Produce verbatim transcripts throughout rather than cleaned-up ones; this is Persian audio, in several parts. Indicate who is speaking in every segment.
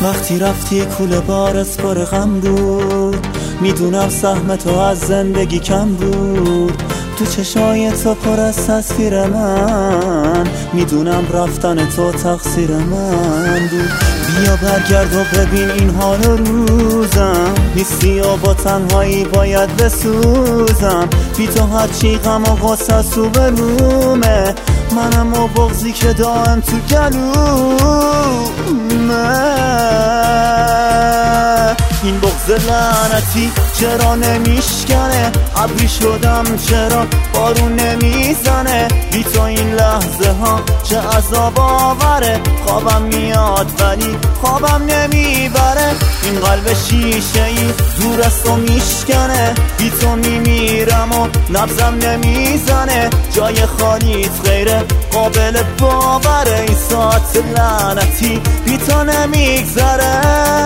Speaker 1: وقتی رفتی کوله بارت پر غم بود، میدونم سهم تو از زندگی کم بود. تو چشای تو پر از تصویر من، میدونم رفتن تو تقصیر من بود. بیا برگرد و ببین این حال روزم، نیستی و با تنهایی باید بسوزم. بی تو هرچی غم و غصه سو بلومه، منم و بغضی که دائم تو گلومه. این بغض لعنتی چرا نمیشکنه؟ ابری شدم چرا بارون نمیزنه؟ بی تو این لحظه ها چه عذاب آوره. خوابم میاد ولی خوابم نمیبره. این قلب شیشه ای دور است و میشکنه، بی تو میمیرم و نبضم نمیزنه. جای خالیت غیر قابل باوره. این ساعت لعنتی بی تو نمیگذره.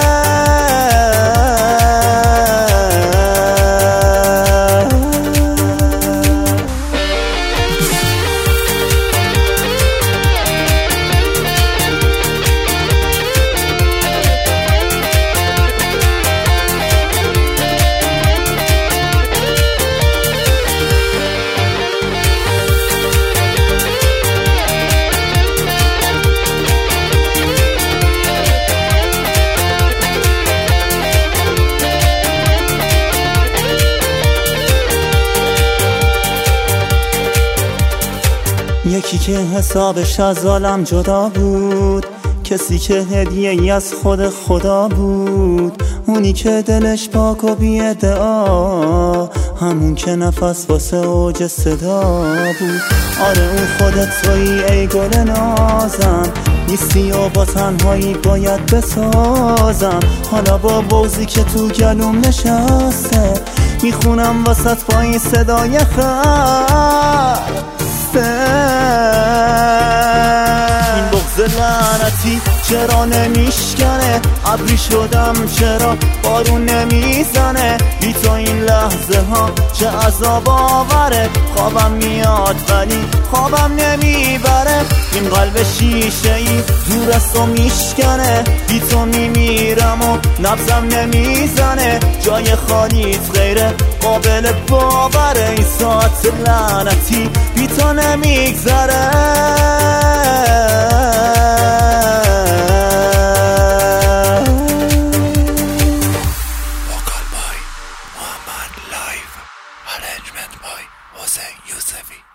Speaker 1: یکی که حسابش از عالم جدا بود، کسی که هدیه ای از خود خدا بود. اونی که دلش پاک و بی ادعا، همون که نفس واسه اوج صدا بود. آره اون خودت تویی ای گل نازم، نیستی و با تنهایی باید بسازم. حالا با بغضی که تو گلوم نشسته، میخونم واسط با این صدای خسته. این بغض لعنتی چرا نمیشکنه؟ ابری شدم چرا بارون نمیزنه؟ بی تو این لحظه ها چه عذاب آوره. خوابم میاد ولی خوابم نمیبره. این قلب شیشه ای دور است و میشکنه، بی تو میمیرم و نبضم نمیزنه. جای خالیت غیر قابل باوره. این ساعت لعنتی بی تو نمیگذره.
Speaker 2: Live arrangement by Hossein Yousefi.